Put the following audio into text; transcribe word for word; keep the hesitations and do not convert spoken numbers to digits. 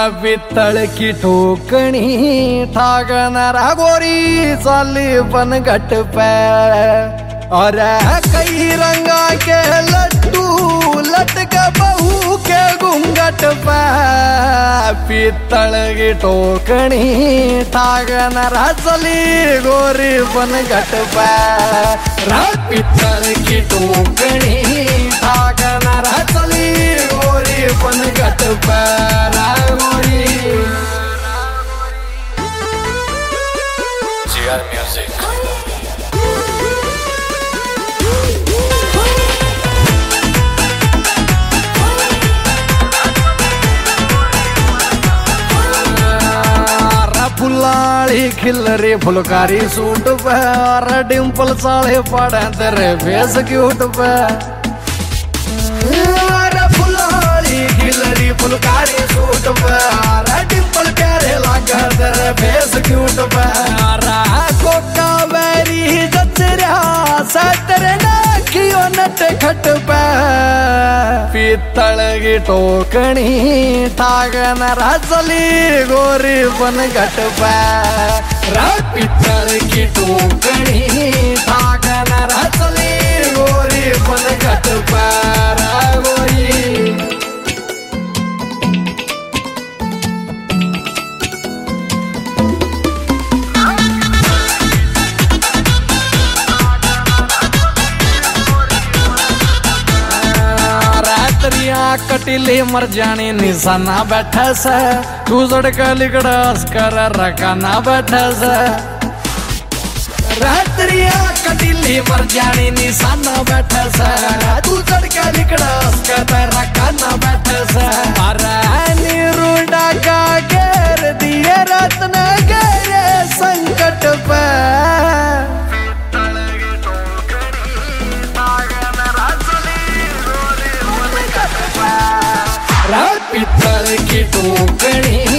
पित्तळ की ठोकणी ठाकणारा गोरी चाली बन घट पे और कई रंगा के लड्डू लटक बहू के घूंघट पे पित्तळ की ठोकणी ठाकणारा चली गोरी बन घट पे पित्तळ की ठोकणी ठाकणारा चली गोरी बन घट पे म्यूजिक फुलाड़ी खिलरी फुलकारी सूट पे और डिम्पल साले पड़े तेरे फेस क्यूट पे फुलाड़ी खिलरी फुलकारी सूट पे और डिम्पल प्यारे लगा तेरे फेस क्यूट पे कोका वेरी जचरा सतरे नाखियो नट खट पे पित्तळ की टोकणी ठाकणारा चली गोरी बन घट पे पित्तळ की टोकणी ठाकणारा चली गोरी बन घट पे गोरी कटिले मर जाने निशाना बैठा से तू सड़का लिकड़ास कर रखाना बैठा से रात्रिया कटिले मर जाने निशाना बैठा से तू सड़का लिकड़ास कर रखाना बैठा से अरे निरुडा का घेर दिए रत्न घेरे संकट पे पित्तळ की टोकणी